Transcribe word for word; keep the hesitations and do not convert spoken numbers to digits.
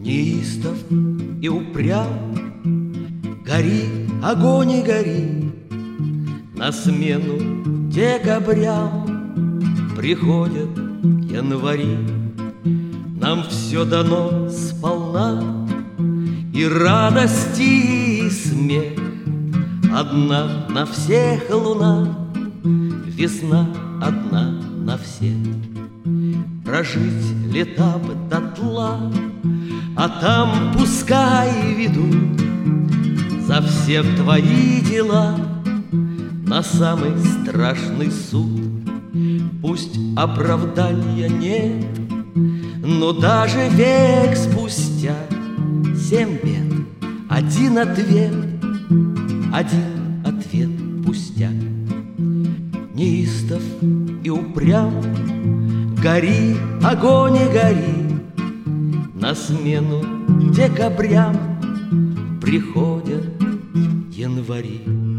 Неистов и упрям, гори, огонь и гори. На смену декабрям приходят январи. Нам все дано сполна, и радости, и смех. Одна на всех луна, весна одна на всех. Прожить лета бы дотла, а там пускай ведут за все твои дела на самый страшный суд. Пусть оправдания нет, но даже век спустя семь бед, один ответ, один ответ пустяк. Неистов и упрям, гори, огонь и гори. На смену декабрям приходят январи.